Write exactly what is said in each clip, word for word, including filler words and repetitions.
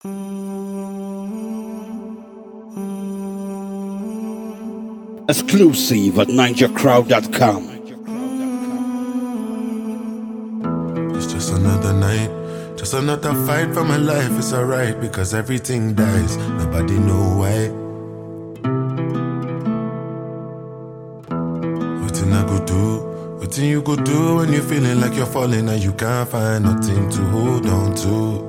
Exclusive at ninja crowd dot com. It's just another night, just another fight for my life. It's alright because everything dies, nobody know why. Nothing I go do, nothing you go do when you're feeling like you're falling and you can't find nothing to hold on to.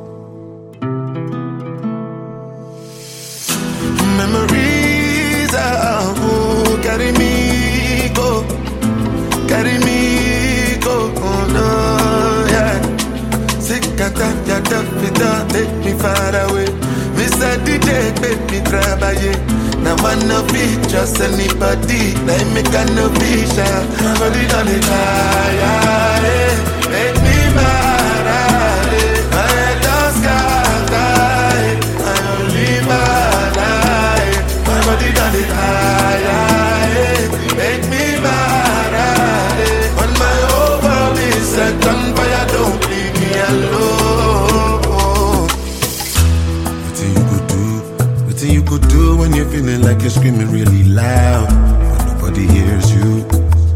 Memories are who carry me go, carry me go, oh no, yeah. Sick at that, yeah, that, take me far away. Mister D J, make me travailler. Now I no be just anybody, like me can no be shy. Nobody done it, yeah, yeah. Make me mad, yeah. My head does scatter, I only mad, yeah. My body done it, yeah. Make me mad, yeah. When my whole world is set on fire, don't leave me alone. Nothing you could do, nothing you could do when you're feeling like you're screaming really loud, but nobody hears you.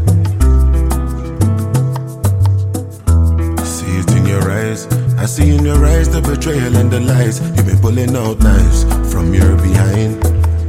I see it in your eyes, I see in your eyes the betrayal and the lies. You've been pulling out knives from your behind.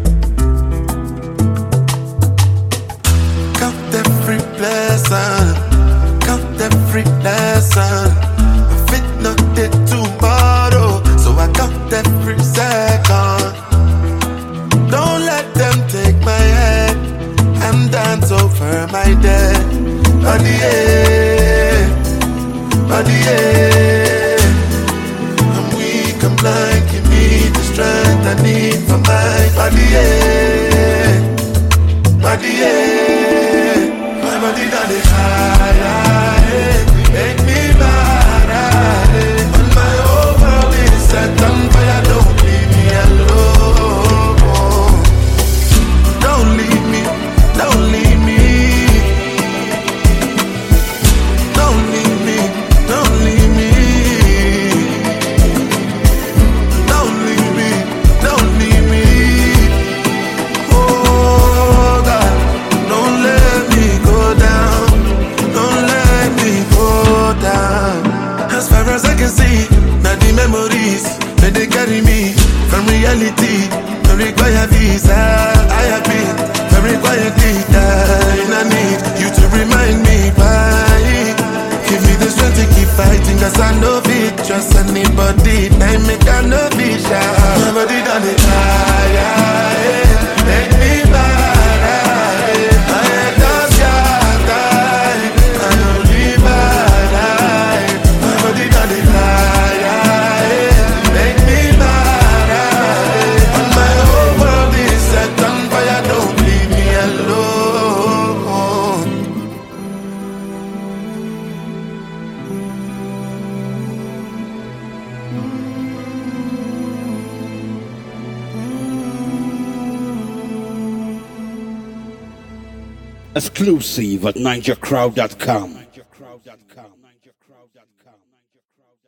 Count every blessing, count every lesson. I fit not dead tomorrow, so I count every second. Don't let them take my head and dance over my dead body, yeah, body, yeah. I'm weak, I'm blind, give me the strength I need for my body, yeah, body, yeah. My body done it high, yeah. Make me mad, yeah. When my whole world is set on fire, don't leave me alone. Don't leave me, don't leave me. Don't leave me, don't leave me. Don't leave me, don't leave me. Oh God, don't let me go down. Don't let me go down. As far as I can see, now the memories that they carry me from reality. Don't require visa. I have been very quietly dying. I need you to remind me why. Give me the strength to keep fighting, cause I know it. Trust anybody, I make I know be shy. My body done it high, make me mad. My head does scatter, I only mad. My body done it high, make me mad. When my whole world is set on fire, don't leave me alone. Exclusive at ninja crowd dot com.